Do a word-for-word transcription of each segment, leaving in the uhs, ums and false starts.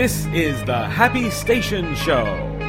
This is the Happy Station Show.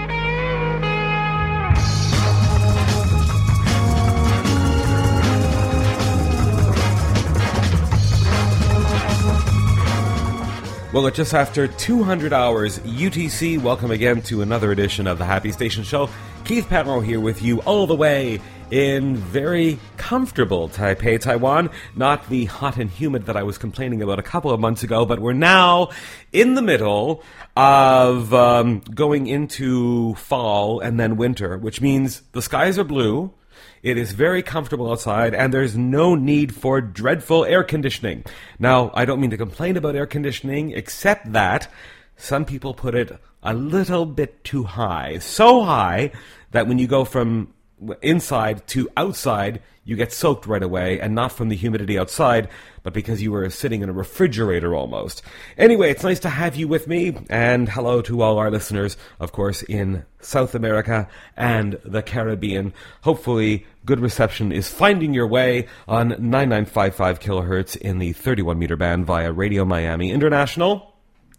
Well, it's just after two hundred hours U T C. Welcome again to another edition of the Happy Station Show. Keith Patro here with you all the way in very comfortable Taipei, Taiwan. Not the hot and humid that I was complaining about a couple of months ago, but we're now in the middle of um, going into fall and then winter, which means the skies are blue. It is very comfortable outside, and there's no need for dreadful air conditioning. Now, I don't mean to complain about air conditioning, except that some people put it a little bit too high. So high that when you go from inside to outside, you get soaked right away, and not from the humidity outside, but because you were sitting in a refrigerator almost. Anyway, it's nice to have you with me, and hello to all our listeners, of course, in South America and the Caribbean. Hopefully, good reception is finding your way on ninety-nine point five five kilohertz in the thirty-one meter band via Radio Miami International.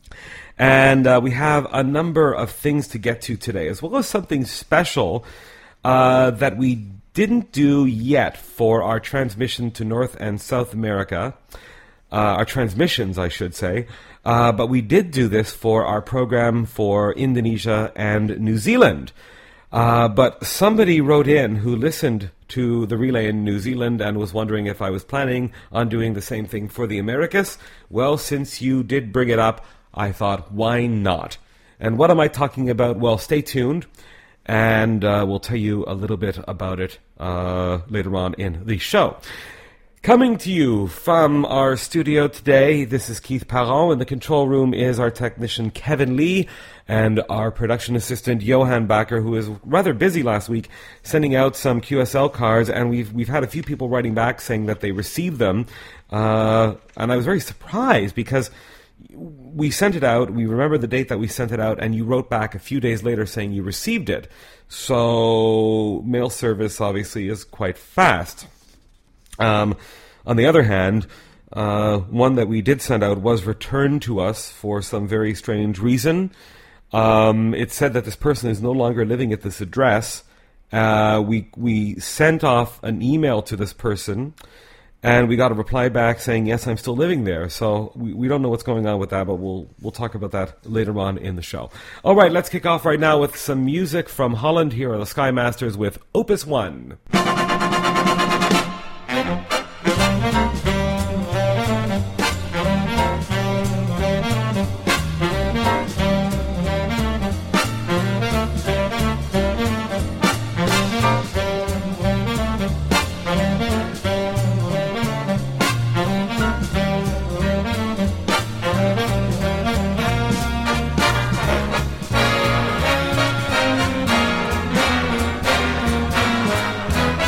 And uh, we have a number of things to get to today, as well as something special uh, that we didn't do yet for our transmission to North and South America, uh, our transmissions, I should say, uh, but we did do this for our program for Indonesia and New Zealand. Uh, but somebody wrote in who listened to the relay in New Zealand and was wondering if I was planning on doing the same thing for the Americas. Well, since you did bring it up, I thought, why not? And what am I talking about? Well, stay tuned, and uh, we'll tell you a little bit about it uh, later on in the show. Coming to you from our studio today, this is Keith Parent. In the control room is our technician Kevin Lee and our production assistant Johan Backer, who was rather busy last week sending out some Q S L cards, and we've we've had a few people writing back saying that they received them, uh, and I was very surprised because we sent it out, we remember the date that we sent it out, and you wrote back a few days later saying you received it. So mail service obviously is quite fast. Um, on the other hand, uh, one that we did send out was returned to us for some very strange reason. Um, it said that this person is no longer living at this address. Uh, we we sent off an email to this person, and we got a reply back saying, yes, I'm still living there. So we, we don't know what's going on with that, but we'll we'll talk about that later on in the show. All right, let's kick off right now with some music from Holland. Here are the Sky Masters with Opus One. Thank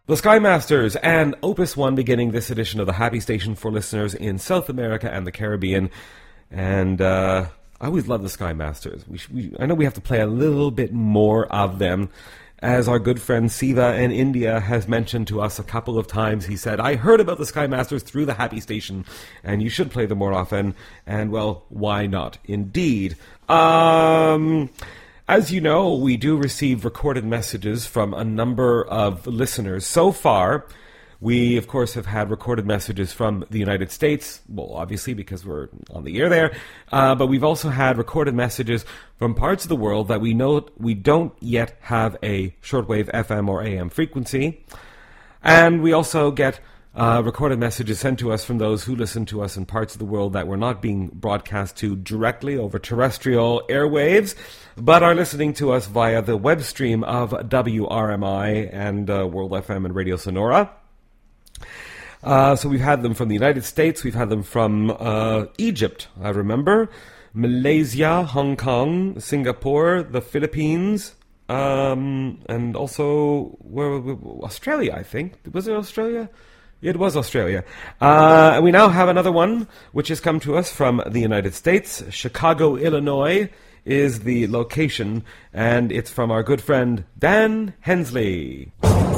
The Skymasters and Opus One beginning this edition of the Happy Station for listeners in South America and the Caribbean. And uh, I always love the Skymasters. We, sh- we I know we have to play a little bit more of them. As our good friend Siva in India has mentioned to us a couple of times, he said, I heard about the Skymasters through the Happy Station, and you should play them more often. And, well, why not? Indeed. Um... As you know, we do receive recorded messages from a number of listeners. So far, we, of course, have had recorded messages from the United States, well, obviously, because we're on the air there, uh, but we've also had recorded messages from parts of the world that we know we don't yet have a shortwave F M or A M frequency. And we also get Uh, recorded messages sent to us from those who listen to us in parts of the world that we're not being broadcast to directly over terrestrial airwaves, but are listening to us via the web stream of W R M I and uh, World F M and Radio Sonora. Uh, so we've had them from the United States, we've had them from uh, Egypt, I remember, Malaysia, Hong Kong, Singapore, the Philippines, um, and also where, where, Australia, I think. Was it Australia? It was Australia. Uh, and we now have another one, which has come to us from the United States. Chicago, Illinois is the location, and it's from our good friend Dan Hensley.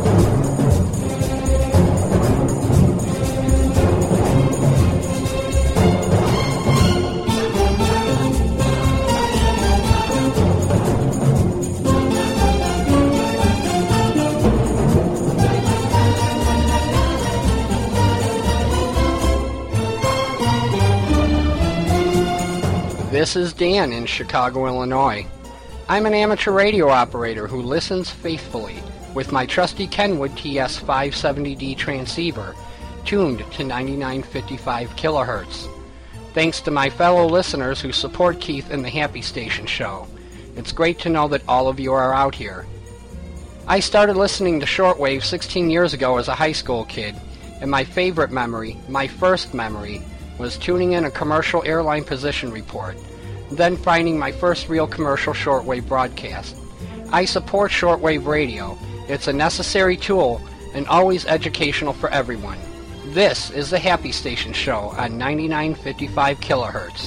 This is Dan in Chicago, Illinois. I'm an amateur radio operator who listens faithfully with my trusty Kenwood T S five seventy D transceiver tuned to ninety-nine fifty-five kilohertz. Thanks to my fellow listeners who support Keith and the Happy Station show. It's great to know that all of you are out here. I started listening to shortwave sixteen years ago as a high school kid, and my favorite memory, my first memory, was tuning in a commercial airline position report, then finding my first real commercial shortwave broadcast. I support shortwave radio. It's a necessary tool and always educational for everyone. This is the Happy Station show on ninety-nine fifty-five kilohertz.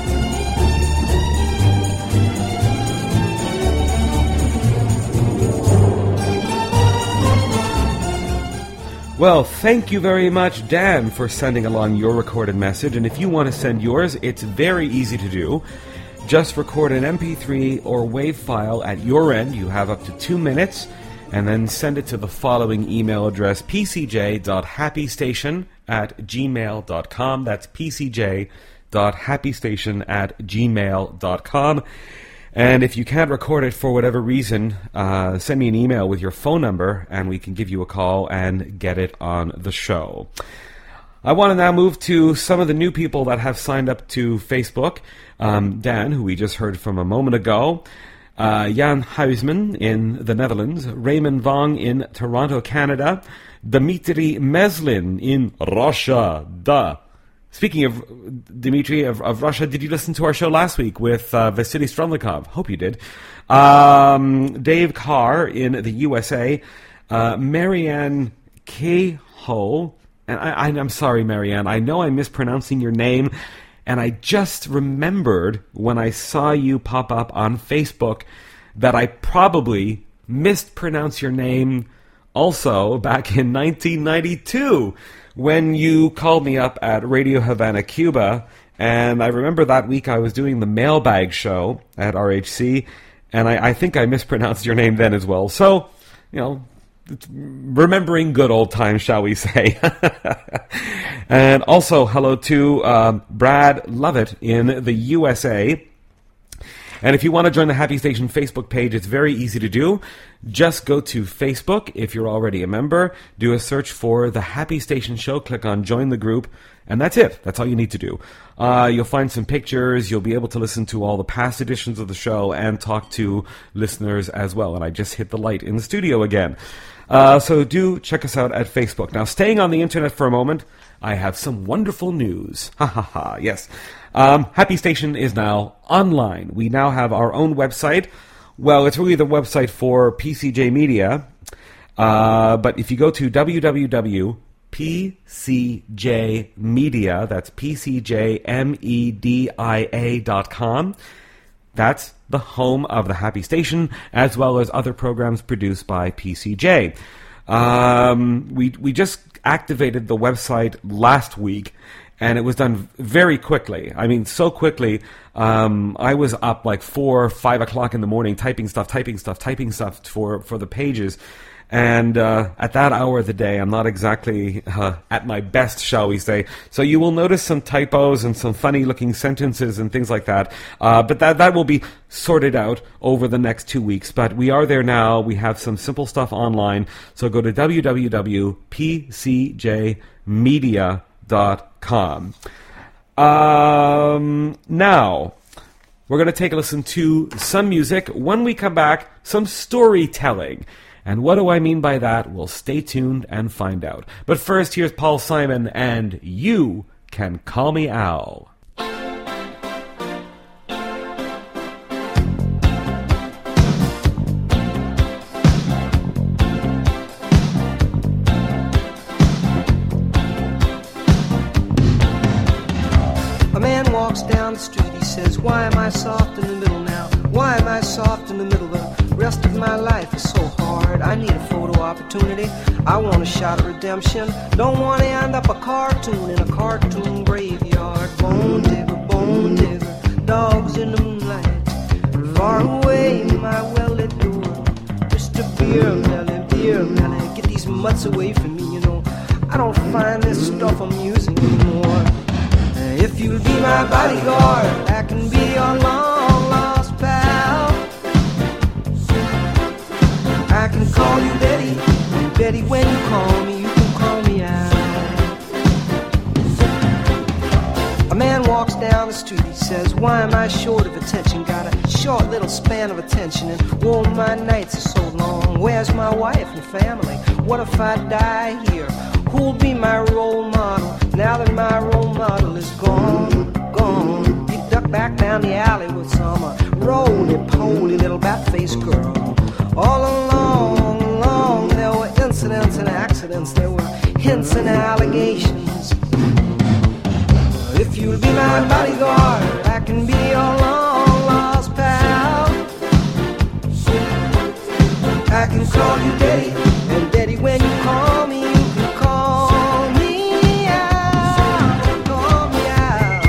Well, thank you very much, Dan, for sending along your recorded message. And if you want to send yours, it's very easy to do. Just record an M P three or WAV file at your end. You have up to two minutes. And then send it to the following email address, p c j dot happy station at gmail dot com. That's p c j dot happy station at gmail dot com. And if you can't record it for whatever reason, uh, send me an email with your phone number, and we can give you a call and get it on the show. I want to now move to some of the new people that have signed up to Facebook. Um, Dan, who we just heard from a moment ago. Uh, Jan Huisman in the Netherlands. Raymond Vong in Toronto, Canada. Dmitry Meslin in Russia. Duh. Speaking of Dmitry of, of Russia, did you listen to our show last week with uh, Vasily Strelnikov? Hope you did. Um, Dave Carr in the U S A. Uh, Marianne Cahill. And I, I, I'm sorry, Marianne. I know I'm mispronouncing your name. And I just remembered when I saw you pop up on Facebook that I probably mispronounced your name also back in nineteen ninety-two. When you called me up at Radio Havana, Cuba, and I remember that week I was doing the mailbag show at R H C, and I, I think I mispronounced your name then as well. So, you know, it's remembering good old times, shall we say. And also, hello to um, Brad Lovett in the U S A. And if you want to join the Happy Station Facebook page, it's very easy to do. Just go to Facebook, if you're already a member, do a search for The Happy Station Show, click on Join the Group, and that's it. That's all you need to do. Uh, you'll find some pictures, you'll be able to listen to all the past editions of the show and talk to listeners as well. And I just hit the light in the studio again. Uh, so do check us out at Facebook. Now, staying on the internet for a moment, I have some wonderful news. Ha ha ha, yes. Um, Happy Station is now online. We now have our own website. Well, it's really the website for P C J Media. Uh, but if you go to w w w dot p c j media, that's P C J M E D I A dot com, that's the home of the Happy Station, as well as other programs produced by P C J. Um, we we just activated the website last week, and it was done very quickly. I mean, so quickly. Um, I was up like four, five o'clock in the morning, typing stuff, typing stuff, typing stuff for for the pages. And uh, at that hour of the day, I'm not exactly uh, at my best, shall we say. So you will notice some typos and some funny-looking sentences and things like that. Uh, but that that will be sorted out over the next two weeks. But we are there now. We have some simple stuff online. So go to w w w dot p c j media dot com. Um, now, we're going to take a listen to some music. When we come back, some storytelling. And what do I mean by that? Well, stay tuned and find out. But first, here's Paul Simon and You Can Call Me Al. A man walks down the street, he says, why am I soft in the middle now? Why am I soft in the middle? The rest of my life is so hard. I need a photo opportunity. I want a shot at redemption. Don't want to end up a cartoon in a cartoon graveyard. Bone digger, bone digger, dogs in the moonlight. Far away, my well-lit door. Mister Beer Melly, Beer Melly, get these mutts away from me, you know. I don't find this stuff amusing anymore. If you'll be my bodyguard, I can be your long-lost pal. I can call you Betty, and Betty, when you call me, you can call me out. A man walks down the street, he says, why am I short of attention? Got a short little span of attention, and oh, my nights are so long. Where's my wife and family? What if I die here? Who'll be my role model now that my role model is gone, gone? You duck back down the alley with some uh, roly-poly little bat-faced girl. All along, along, there were incidents and accidents. There were hints and allegations. If you'll be my bodyguard, I can be your long-lost pal. I can call you Daddy, and Daddy, when you call me, you can call me out, call me out.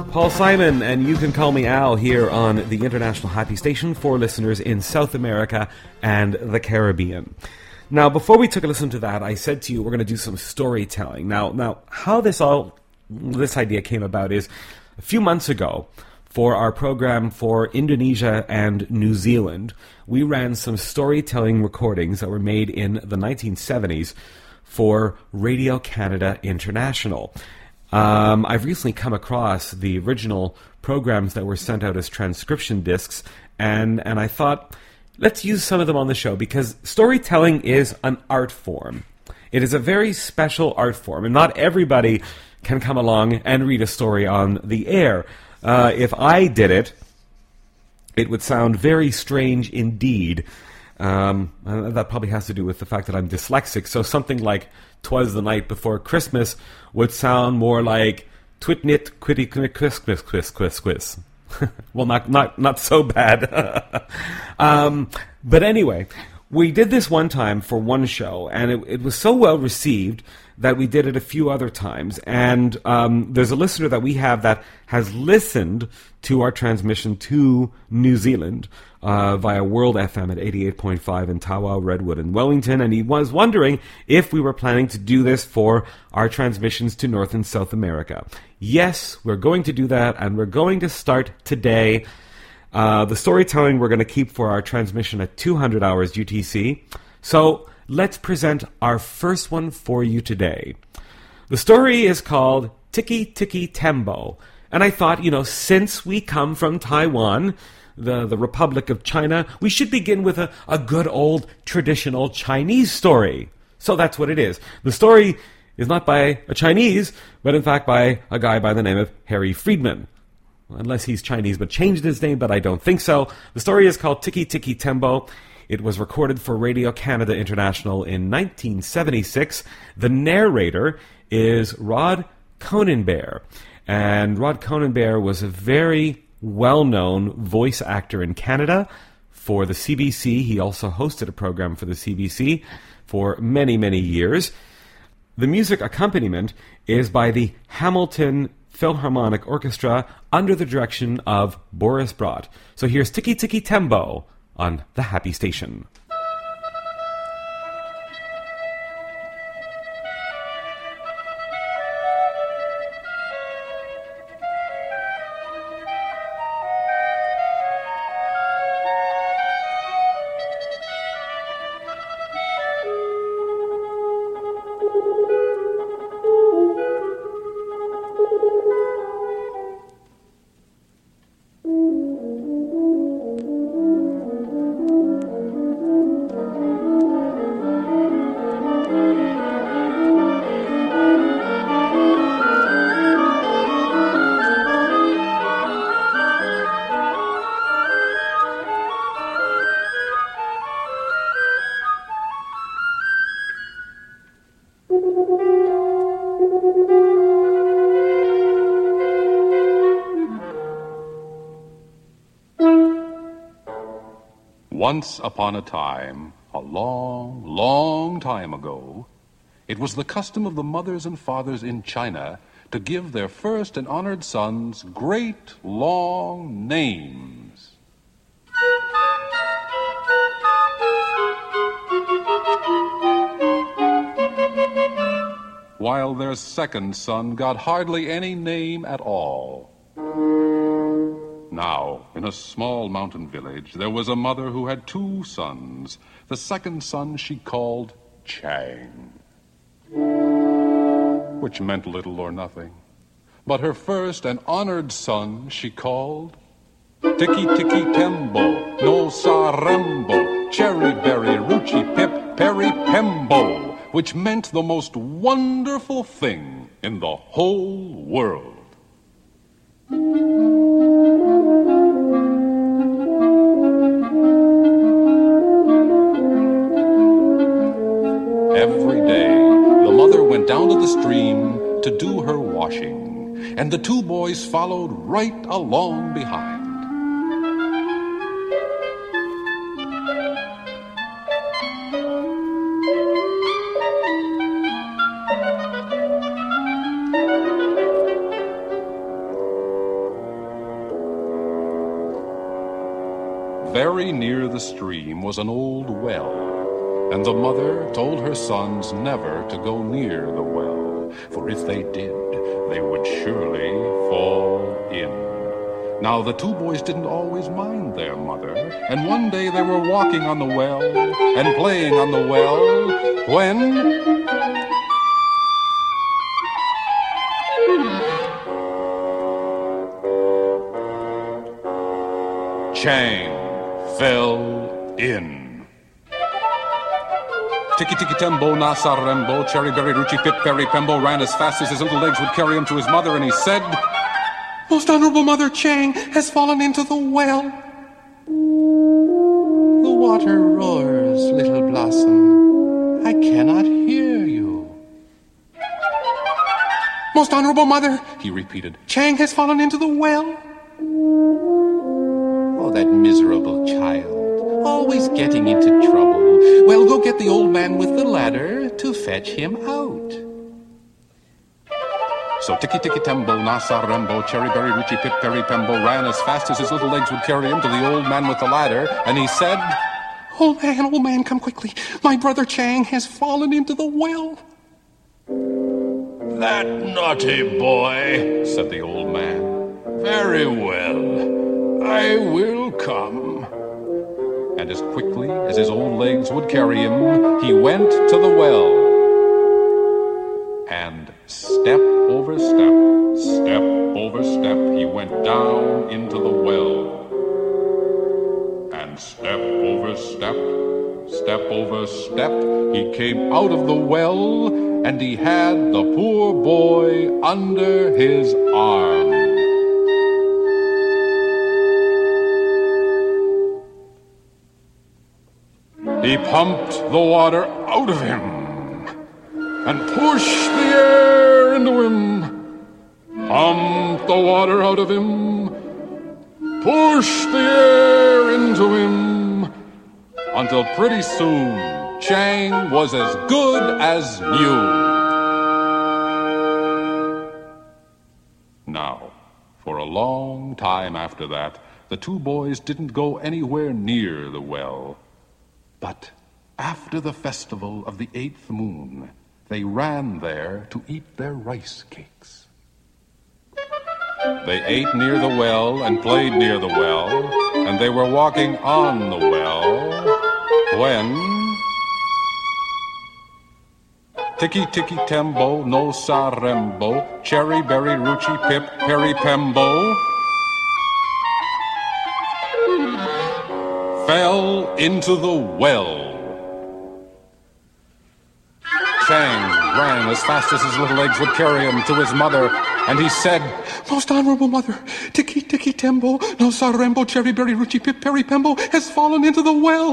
Paul Simon, and you can call me Al here on the International Happy Station for listeners in South America and the Caribbean. Now, before we took a listen to that, I said to you we're going to do some storytelling. Now, now, how this all this idea came about is a few months ago, for our program for Indonesia and New Zealand, we ran some storytelling recordings that were made in the nineteen seventies for Radio Canada International. Um, I've recently come across the original programs that were sent out as transcription discs, and, and I thought, let's use some of them on the show, because storytelling is an art form. It is a very special art form, and not everybody can come along and read a story on the air. Uh, if I did it, it would sound very strange indeed. Um, that probably has to do with the fact that I'm dyslexic, so something like "'Twas the Night Before Christmas" would sound more like "Twitnit quitty quiss quiss quiss quiss quiss." Well, not not not so bad. um, but anyway, we did this one time for one show, and it, it was so well received that we did it a few other times. And um, there's a listener that we have that has listened to our transmission to New Zealand uh, via World F M at eighty-eight point five in Tawa, Redwood, and Wellington, and he was wondering if we were planning to do this for our transmissions to North and South America. Yes, we're going to do that, and we're going to start today. Uh, the storytelling we're going to keep for our transmission at two hundred hours U T C. So let's present our first one for you today. The story is called Tiki Tiki Tembo. And I thought, you know, since we come from Taiwan, the, the Republic of China, we should begin with a, a good old traditional Chinese story. So that's what it is. The story is not by a Chinese, but in fact by a guy by the name of Harry Friedman. Unless he's Chinese but changed his name, but I don't think so. The story is called Tiki Tiki Tembo. It was recorded for Radio Canada International in nineteen seventy-six. The narrator is Rod Conenbehr. And Rod Conenbehr was a very well-known voice actor in Canada for the C B C. He also hosted a program for the C B C for many, many years. The music accompaniment is by the Hamilton Philharmonic Orchestra under the direction of Boris Brott. So here's Tiki Tiki Tembo on the Happy Station. Once upon a time, a long, long time ago, it was the custom of the mothers and fathers in China to give their first and honored sons great, long names. While their second son got hardly any name at all. Now, in a small mountain village, there was a mother who had two sons. The second son she called Chang, which meant little or nothing. But her first and honored son she called Tiki Tiki Tembo, No Sarembo, Cherry Berry, Ruchi Pip, Peri Pembo, which meant the most wonderful thing in the whole world. Every day, the mother went down to the stream to do her washing, and the two boys followed right along behind. very near the stream was an old well, and the mother told her sons never to go near the well, for if they did, they would surely fall in. Now, the two boys didn't always mind their mother, and one day they were walking on the well and playing on the well when... Chang fell in. Tiki Tiki Tembo, Nasa Rembo, Cherry Berry, Ruchi Pip Berry Pembo ran as fast as his little legs would carry him to his mother, and he said, "Most Honorable Mother, Chang has fallen into the well." "The water roars, little blossom. I cannot hear you." "Most Honorable Mother," he repeated, "Chang has fallen into the well." "Oh, that miserable child, always getting into trouble. Well, go get the old man with the ladder to fetch him out." So Tiki Tiki Tembo, Nasa Rembo, Cherry Berry, Ruchi Pip Berry Pembo ran as fast as his little legs would carry him to the old man with the ladder, and he said, "Old man, old man, come quickly. My brother Chang has fallen into the well." "That naughty boy," said the old man. "Very well, I will come." And as quickly as his old legs would carry him, he went to the well. And step over step, step over step, he went down into the well. And step over step, step over step, he came out of the well, and he had the poor boy under his arm. He pumped the water out of him and pushed the air into him. Pumped the water out of him, pushed the air into him, until pretty soon Chang was as good as new. Now, for a long time after that, the two boys didn't go anywhere near the well. But after the festival of the eighth moon, they ran there to eat their rice cakes. They ate near the well and played near the well, and they were walking on the well when... Tiki Tiki Tembo, No Sa Rembo, Cherry Berry Ruchi Pip Perry Pembo fell into the well. Chang ran as fast as his little legs would carry him to his mother, and he said, "Most Honorable Mother, Tiki Tiki Tembo, No Sa Rembo, Cherry Berry Ruchi Pip Perry Pembo has fallen into the well."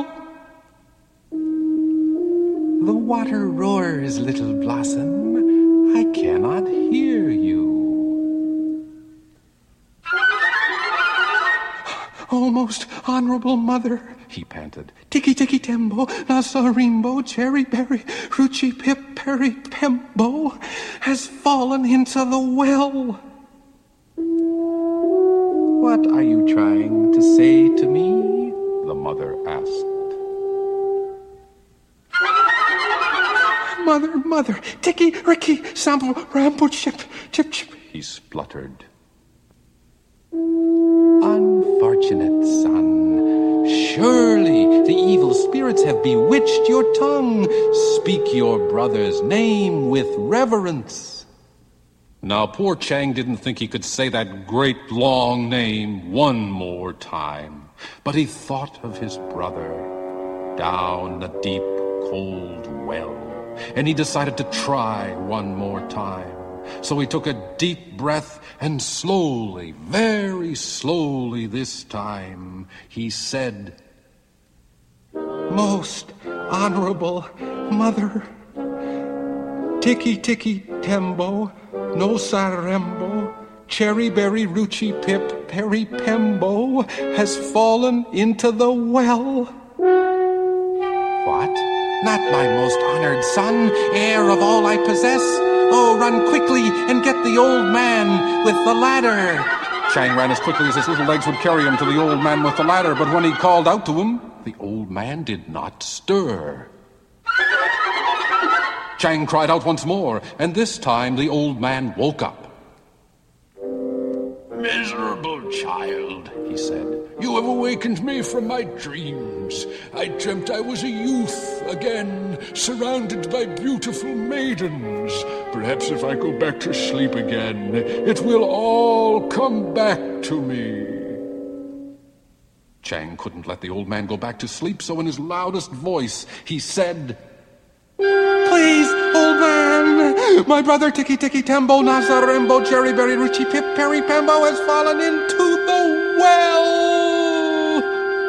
"The water roars, little blossom. I cannot hear you." "Oh, most honorable mother," he panted, "Tiki Tiki Tembo, Nasa Rembo, Cherry Berry, Ruchi Pip Perry Pembo has fallen into the well." "What are you trying to say to me?" the mother asked. "Mother, mother, Tiki, Ricky, Sample, Rambo, Chip, Chip, Chip," he spluttered. "Unfortunate son, surely the evil spirits have bewitched your tongue. Speak your brother's name with reverence." Now, poor Chang didn't think he could say that great long name one more time, but he thought of his brother down the deep, cold well, and he decided to try one more time. So he took a deep breath, and slowly, very slowly this time, he said, "Most honorable mother, Tiki Tiki Tembo, No Sa Rembo, Cherry Berry Ruchi Pip Perry Pembo has fallen into the well." "What? Not my most honored son, heir of all I possess? Oh, run quickly and get the old man with the ladder." Chang ran as quickly as his little legs would carry him to the old man with the ladder, but when he called out to him, the old man did not stir. Chang cried out once more, and this time the old man woke up. Miserable child, he said, you have awakened me from my dreams. I dreamt I was a youth again, surrounded by beautiful maidens. Perhaps if I go back to sleep again, it will all come back to me. Chang couldn't let the old man go back to sleep, so in his loudest voice, he said, Please, old man, my brother Tiki Tiki Tembo, Nazarembo, Cherry Berry, Ruchi Pip, Perry Pembo has fallen into the well.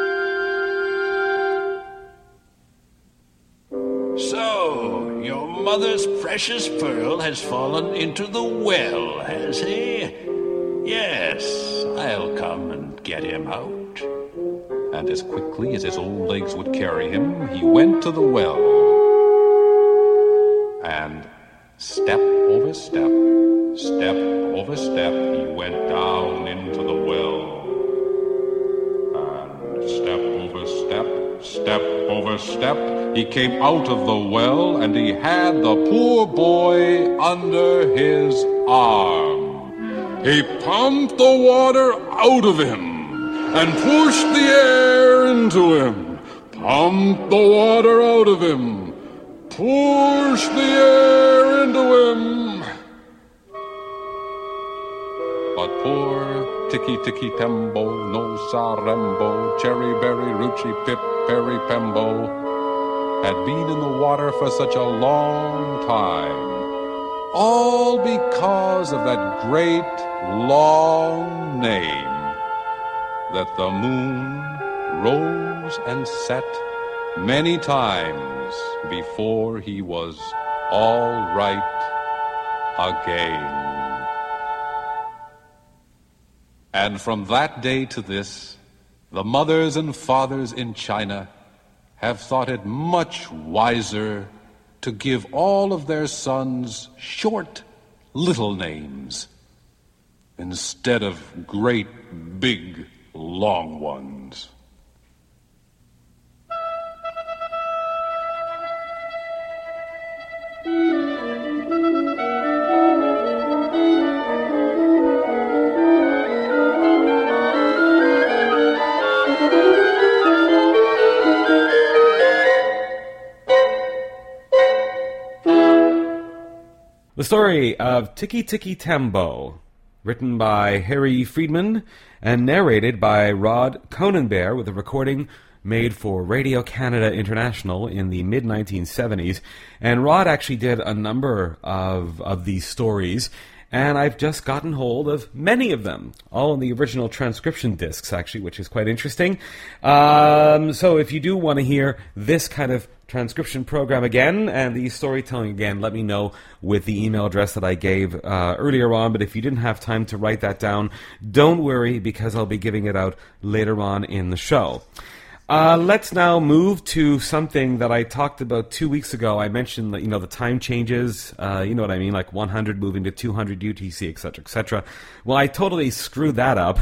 So, your mother's precious pearl has fallen into the well, has he? Yes, I'll come and get him out. And as quickly as his old legs would carry him, he went to the well. And step over step, step over step, he went down into the well. And step over step, step over step, he came out of the well, and he had the poor boy under his arm. He pumped the water out of him and pushed the air into him, pumped the water out of him, push the air into him. But poor Tiki Tiki Tembo, no Sarembo, Cherry Berry, Ruchi Pip, Perry Pembo, had been in the water for such a long time, all because of that great long name that the moon rose and set many times before he was all right again. And from that day to this, the mothers and fathers in China have thought it much wiser to give all of their sons short, little names instead of great, big, long ones. The story of Tiki Tiki Tembo, written by Harry Friedman and narrated by Rod Conenbehr, with a recording made for Radio Canada International in the mid nineteen seventies. And Rod actually did a number of, of these stories, and I've just gotten hold of many of them, all in the original transcription discs, actually, which is quite interesting. Um, so if you do want to hear this kind of transcription program again and the storytelling again, let me know with the email address that I gave uh, earlier on. But if you didn't have time to write that down, don't worry, because I'll be giving it out later on in the show. Uh, let's now move to something that I talked about two weeks ago. I mentioned that, you know, the time changes, uh, you know what I mean, like one hundred moving to two hundred U T C, et cetera, et cetera. Well, I totally screwed that up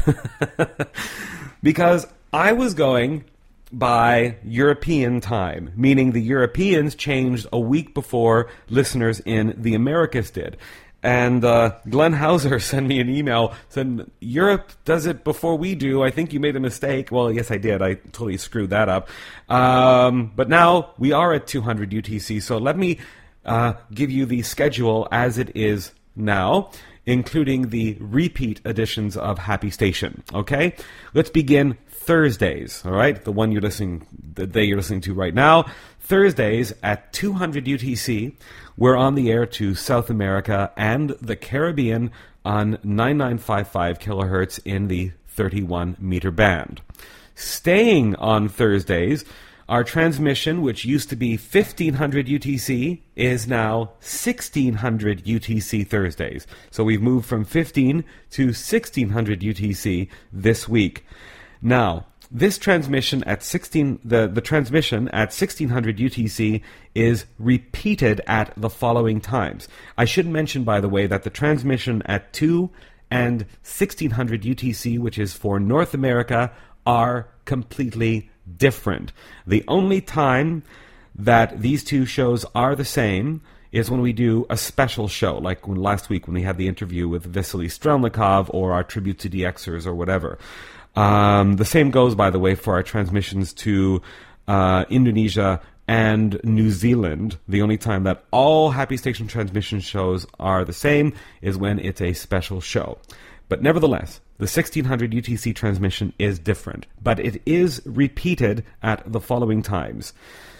because I was going by European time, meaning the Europeans changed a week before listeners in the Americas did. And uh, Glenn Hauser sent me an email, said, Europe does it before we do. I think you made a mistake. Well, yes, I did. I totally screwed that up. Um, but now we are at two hundred U T C, so let me uh, give you the schedule as it is now, including the repeat editions of Happy Station. Okay? Let's begin Thursdays, all right? The one you're listening, the day you're listening to right now. Thursdays at two hundred U T C, we're on the air to South America and the Caribbean on ninety-nine point five five kilohertz in the thirty-one meter band. Staying on Thursdays, our transmission, which used to be fifteen hundred U T C, is now sixteen hundred U T C Thursdays. So we've moved from fifteen to sixteen hundred U T C this week. Now, this transmission at sixteen the, the transmission at sixteen hundred U T C is repeated at the following times. I should mention, by the way, that the transmission at two and sixteen hundred U T C, which is for North America, are completely different. The only time that these two shows are the same is when we do a special show, like when last week when we had the interview with Vasily Strelnikov or our tribute to D Xers or whatever. Um, the same goes, by the way, for our transmissions to uh, Indonesia and New Zealand. The only time that all Happy Station transmission shows are the same is when it's a special show. But nevertheless, the sixteen hundred U T C transmission is different, but it is repeated at the following times.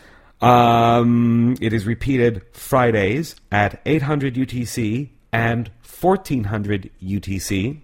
Um, it is repeated Fridays at eight hundred U T C and fourteen hundred U T C.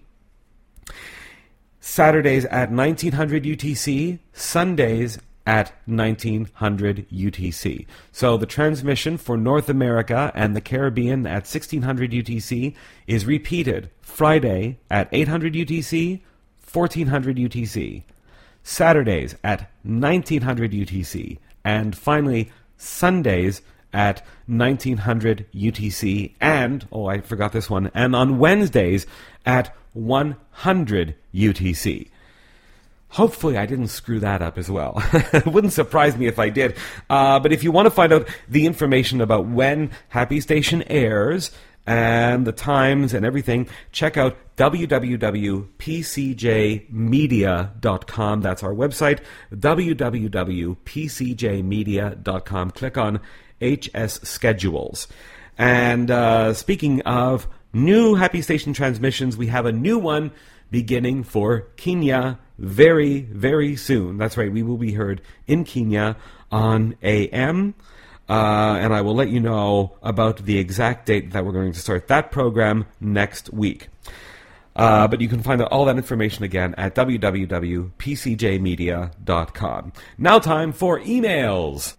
Saturdays at nineteen hundred U T C, Sundays at nineteen hundred U T C. So the transmission for North America and the Caribbean at sixteen hundred U T C is repeated Friday at eight hundred U T C, fourteen hundred U T C. Saturdays at nineteen hundred U T C. And finally, Sundays at nineteen hundred U T C. And, oh, I forgot this one, and on Wednesdays at one hundred U T C. Hopefully I didn't screw that up as well. It wouldn't surprise me if I did. Uh, but if you want to find out the information about when Happy Station airs and the times and everything, check out w w w dot p c j media dot com. That's our website, w w w dot p c j media dot com. Click on H S Schedules. And uh, speaking of new Happy Station transmissions, we have a new one beginning for Kenya very, very soon. That's right, we will be heard in Kenya on A M, uh, and I will let you know about the exact date that we're going to start that program next week. Uh, but you can find out all that information again at w w w dot p c j media dot com. Now time for emails.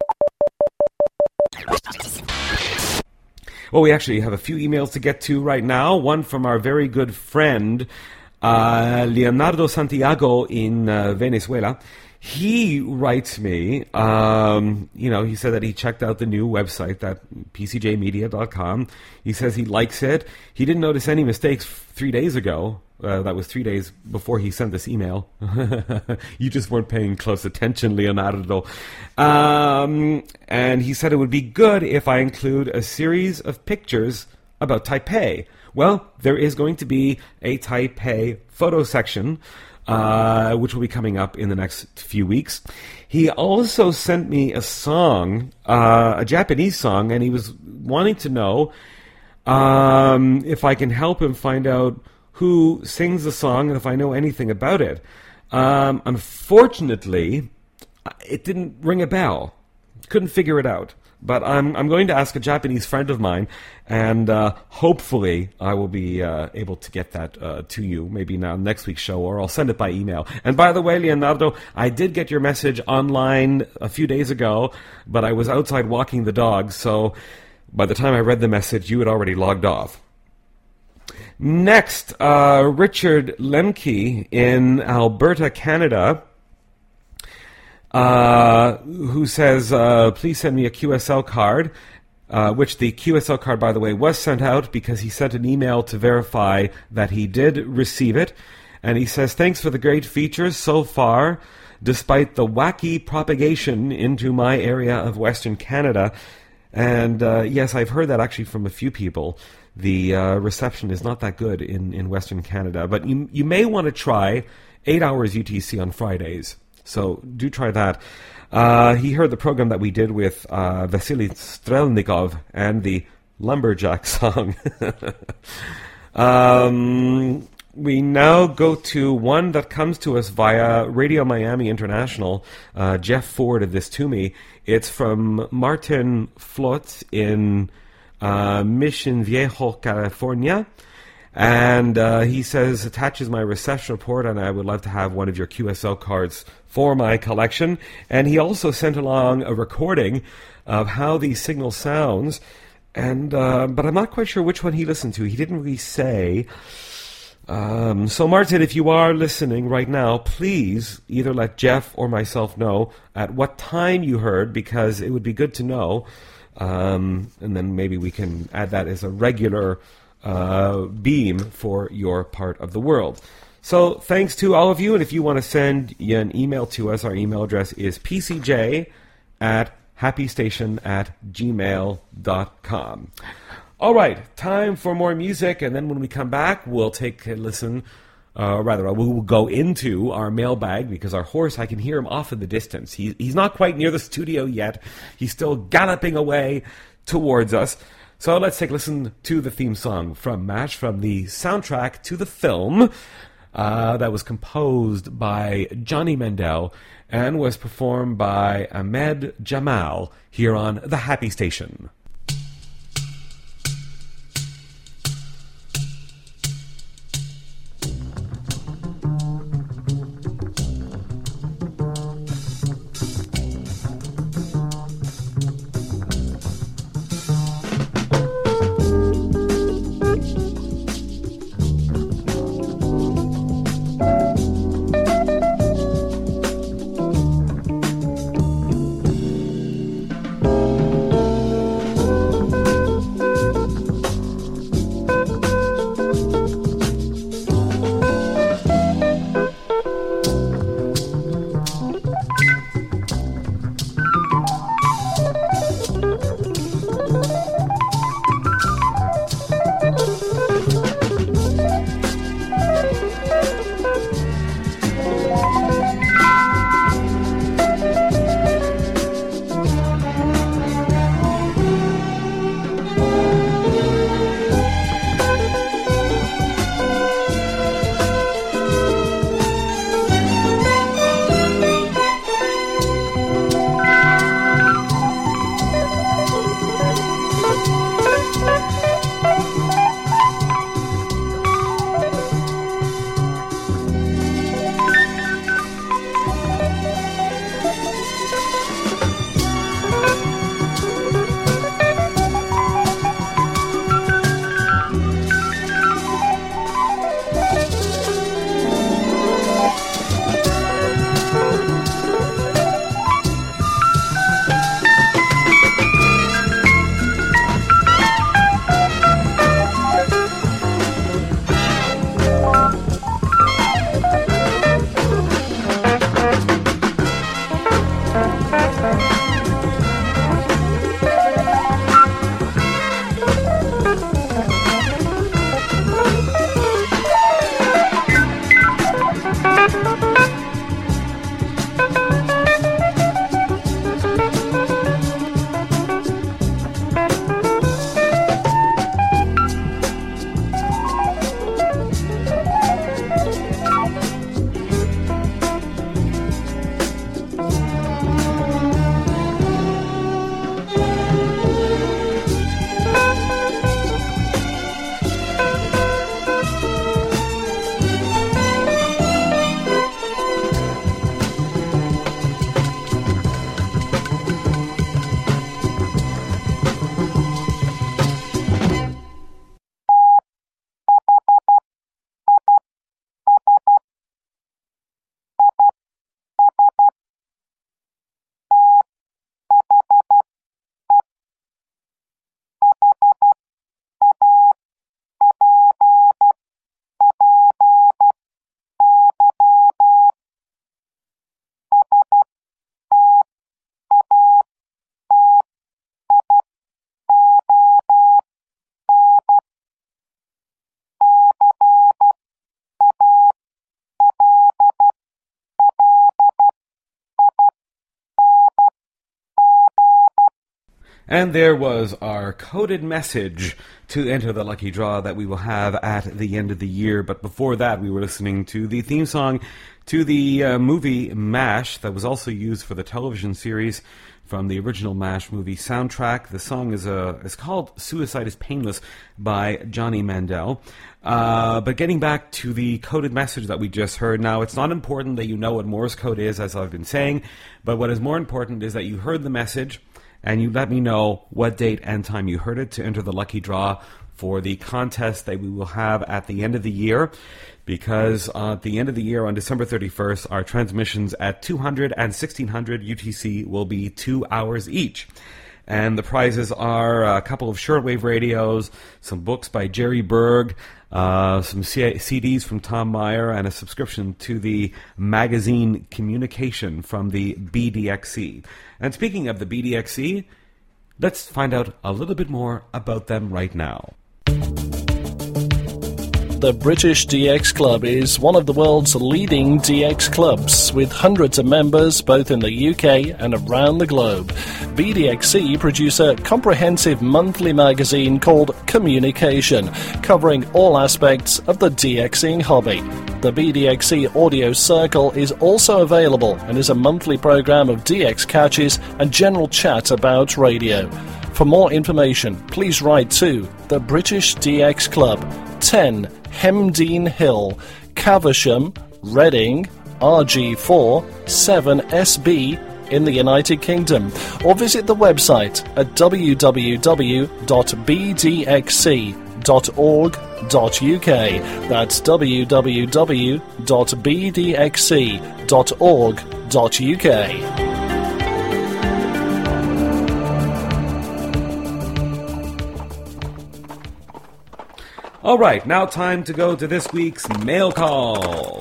Well, we actually have a few emails to get to right now. One from our very good friend, uh, Leonardo Santiago in uh, Venezuela. He writes me, um, you know, he said that he checked out the new website, that p c j media dot com. He says he likes it. He didn't notice any mistakes three days ago. Uh, that was three days before he sent this email. You just weren't paying close attention, Leonardo. Um, and he said it would be good if I include a series of pictures about Taipei. Well, there is going to be a Taipei photo section, uh, which will be coming up in the next few weeks. He also sent me a song, uh, a Japanese song, and he was wanting to know um, if I can help him find out who sings the song and if I know anything about it. Um, unfortunately, it didn't ring a bell. Couldn't figure it out. But I'm I'm going to ask a Japanese friend of mine, and uh, hopefully I will be uh, able to get that uh, to you, maybe now next week's show, or I'll send it by email. And by the way, Leonardo, I did get your message online a few days ago, but I was outside walking the dog, so by the time I read the message, you had already logged off. Next, uh, Richard Lemke in Alberta, Canada, uh, who says, uh, please send me a Q S L card, uh, which the Q S L card, by the way, was sent out because he sent an email to verify that he did receive it. And he says, thanks for the great features so far, despite the wacky propagation into my area of Western Canada. And uh, yes, I've heard that actually from a few people. The uh, reception is not that good in, in Western Canada. But you you may want to try eight hours U T C on Fridays. So do try that. Uh, he heard the program that we did with uh, Vasily Strelnikov and the Lumberjack song. um, we now go to one that comes to us via Radio Miami International. Uh, Jeff forwarded this to me. It's from Martin Flot in Uh, Mission Viejo, California, and uh, he says, attaches my reception report, and I would love to have one of your Q S L cards for my collection. And he also sent along a recording of how the signal sounds, and uh, but I'm not quite sure which one he listened to. He didn't really say. Um, so Martin, if you are listening right now, please either let Jeff or myself know at what time you heard, because it would be good to know. Um, and then maybe we can add that as a regular uh, beam for your part of the world. So thanks to all of you, and if you want to send an email to us, our email address is p c j at happystation at gmail dot com. All right, time for more music, and then when we come back, we'll take a listen, uh, rather, we will go into our mailbag, because our horse, I can hear him off in the distance. He, he's not quite near the studio yet. He's still galloping away towards us. So let's take a listen to the theme song from MASH, from the soundtrack to the film, uh, that was composed by Johnny Mandel and was performed by Ahmed Jamal here on The Happy Station. And there was our coded message to enter the lucky draw that we will have at the end of the year. But before that, we were listening to the theme song to the uh, movie MASH that was also used for the television series from the original MASH movie soundtrack. The song is uh, is called Suicide is Painless by Johnny Mandel. Uh, but getting back to the coded message that we just heard, now it's not important that you know what Morse code is, as I've been saying, but what is more important is that you heard the message and you let me know what date and time you heard it to enter the lucky draw for the contest that we will have at the end of the year. Because uh, at the end of the year, on December thirty-first, our transmissions at two hundred and sixteen hundred U T C will be two hours each. And the prizes are a couple of shortwave radios, some books by Jerry Berg, uh, some C- CDs from Tom Meyer, and a subscription to the magazine Communication from the B D X C. And speaking of the B D X C, let's find out a little bit more about them right now. The British D X Club is one of the world's leading D X clubs, with hundreds of members both in the U K and around the globe. B D X C produce a comprehensive monthly magazine called Communication, covering all aspects of the DXing hobby. The B D X C Audio Circle is also available and is a monthly program of D X catches and general chat about radio. For more information, please write to the British D X Club, ten Hemdean Hill, Caversham, Reading, R G four seven S B in the United Kingdom, or visit the website at w w w dot b d x c dot org dot u k. That's w w w dot b d x c dot org dot u k. All right, now time to go to this week's mail call.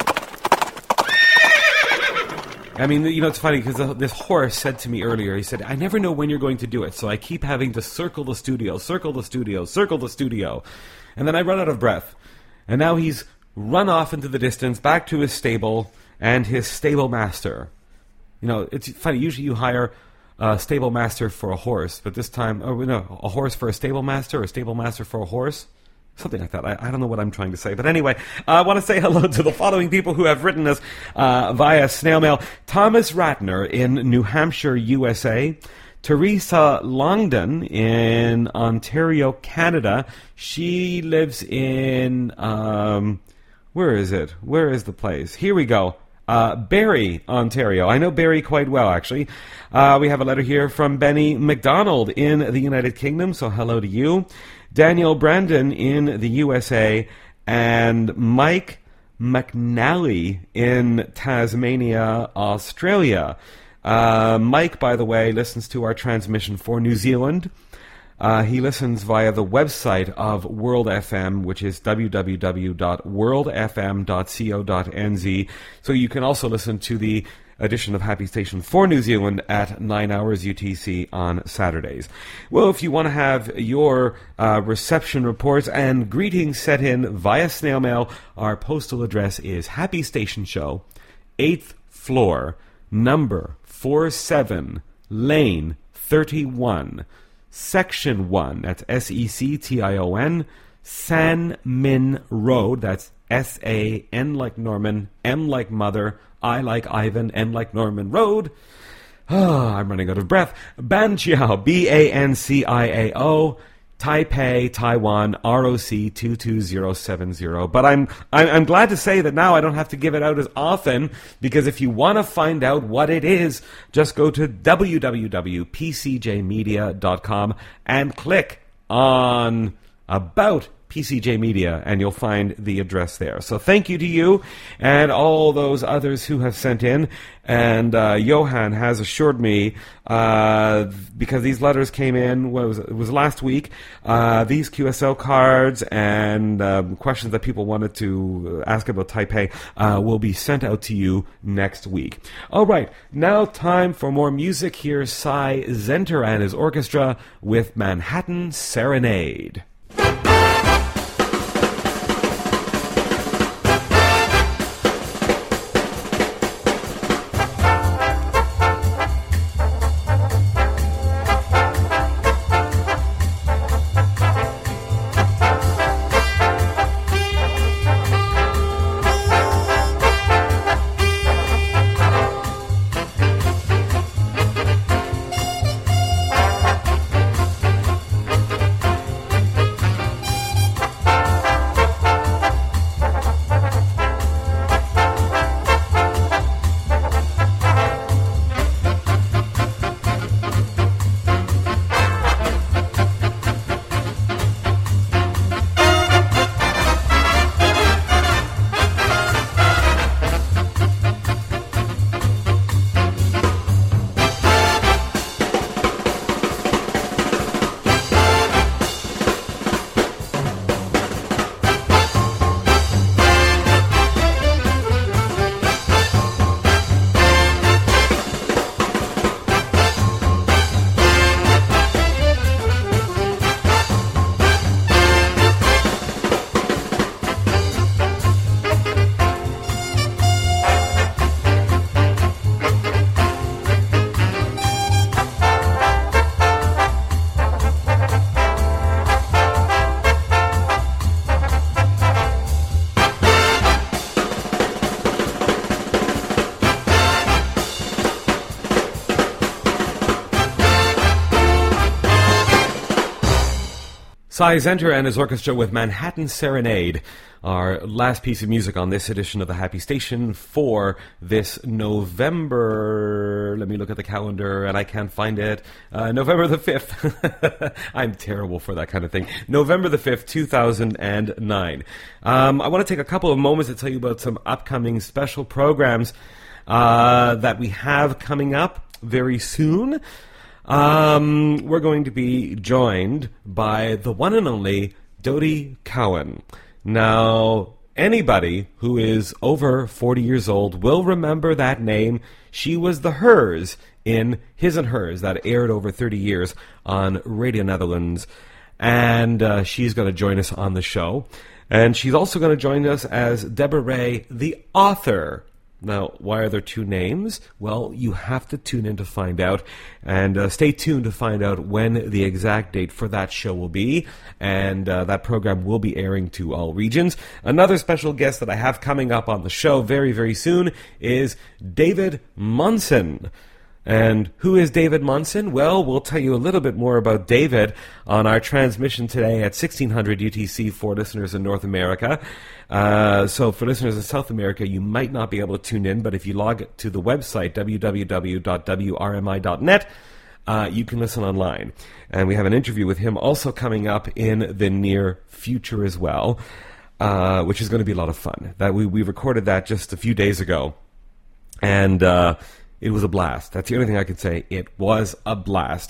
I mean, you know, it's funny because this horse said to me earlier, he said, I never know when you're going to do it, so I keep having to circle the studio, circle the studio, circle the studio. And then I run out of breath. And now he's run off into the distance, back to his stable and his stable master. You know, it's funny, usually you hire a stable master for a horse, but this time, oh, no, a horse for a stable master, or a stable master for a horse? Something like that. I, I don't know what I'm trying to say. But anyway, uh, I want to say hello to the following people who have written us uh, via snail mail. Thomas Ratner in New Hampshire, U S A. Teresa Longdon in Ontario, Canada. She lives in... Um, where is it? Where is the place? Here we go. Uh, Barrie, Ontario. I know Barrie quite well, actually. Uh, we have a letter here from Benny McDonald in the United Kingdom, so hello to you. Daniel Brandon in the U S A, and Mike McNally in Tasmania, Australia. Uh, Mike, by the way, listens to our transmission for New Zealand. Uh, he listens via the website of World F M, which is w w w dot world f m dot co dot n z. So you can also listen to the edition of Happy Station for New Zealand at nine hours U T C on Saturdays. Well, if you want to have your uh, reception reports and greetings set in via snail mail, our postal address is Happy Station Show, eighth floor, number forty-seven, lane thirty-one, section one, that's S E C T I O N, San Min Road, that's S A N like Norman, M like Mother, I like Ivan, N like Norman Road. Oh, I'm running out of breath. Banqiao, B A N C I A O, Taipei, Taiwan, R O C two two zero seven zero. But I'm, I'm I'm glad to say that now I don't have to give it out as often, because if you want to find out what it is, just go to w w w dot p c j media dot com and click on About P C J Media, and you'll find the address there. So thank you to you and all those others who have sent in. And uh, Johan has assured me, uh, because these letters came in, what was it, it was last week, uh, these Q S L cards and um, questions that people wanted to ask about Taipei uh, will be sent out to you next week. All right, now time for more music. Here's Cy Zenter and his orchestra with Manhattan Serenade. Cy Zenter and his orchestra with Manhattan Serenade, our last piece of music on this edition of the Happy Station for this November. Let me look at the calendar, and I can't find it. Uh, November the fifth. I'm terrible for that kind of thing. November the fifth, two thousand nine. Um, I want to take a couple of moments to tell you about some upcoming special programs uh, that we have coming up very soon. Um, we're going to be joined by the one and only Dodie Cowan. Now, anybody who is over forty years old will remember that name. She was the Hers in His and Hers that aired over thirty years on Radio Netherlands. And uh, she's going to join us on the show. And she's also going to join us as Deborah Ray, the author. Now, why are there two names? Well, you have to tune in to find out, and uh, stay tuned to find out when the exact date for that show will be, and uh, that program will be airing to all regions. Another special guest that I have coming up on the show very, very soon is David Monson. And who is David Monson? Well, we'll tell you a little bit more about David on our transmission today at sixteen hundred U T C for listeners in North America. Uh, so for listeners in South America, you might not be able to tune in, but if you log to the website, w w w dot w r m i dot net, uh, you can listen online. And we have an interview with him also coming up in the near future as well, uh, which is going to be a lot of fun. That we, we recorded that just a few days ago. And uh, it was a blast. That's the only thing I could say. It was a blast.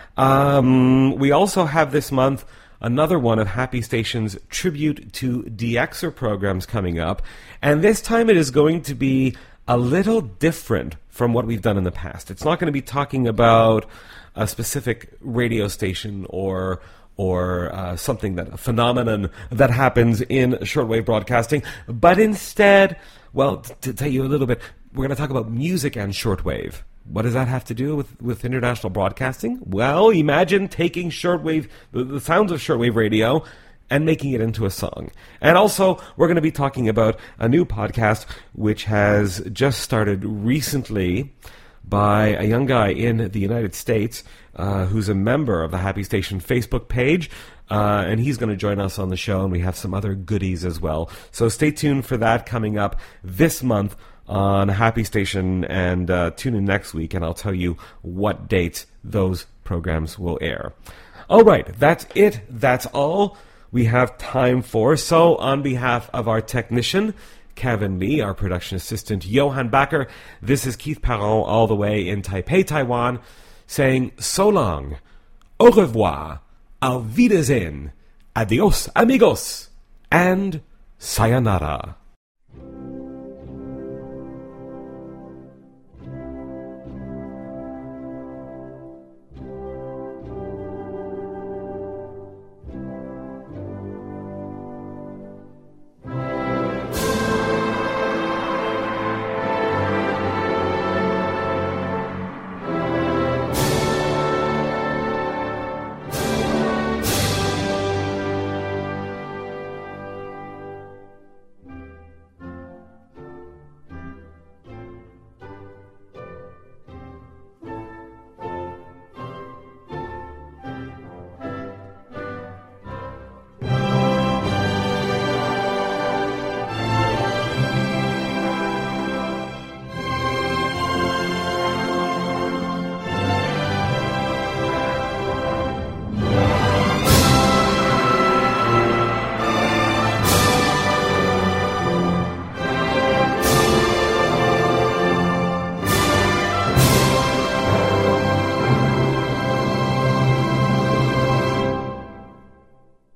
Um, we also have this month another one of Happy Station's tribute to D Xer programs coming up. And this time it is going to be a little different from what we've done in the past. It's not going to be talking about a specific radio station or or uh, something, that a phenomenon that happens in shortwave broadcasting, but instead, well, t- to tell you a little bit, we're going to talk about music and shortwave. What does that have to do with, with international broadcasting? Well, imagine taking shortwave, the, the sounds of shortwave radio, and making it into a song. And also, we're going to be talking about a new podcast which has just started recently by a young guy in the United States uh, who's a member of the Happy Station Facebook page. Uh, and he's going to join us on the show, and we have some other goodies as well. So stay tuned for that coming up this month on Happy Station, and uh, tune in next week, and I'll tell you what dates those programs will air. All right, that's it. That's all we have time for. So on behalf of our technician, Kevin Lee, our production assistant, Johan Backer, this is Keith Parent all the way in Taipei, Taiwan, saying so long, au revoir, auf Wiedersehen, adios amigos, and sayonara.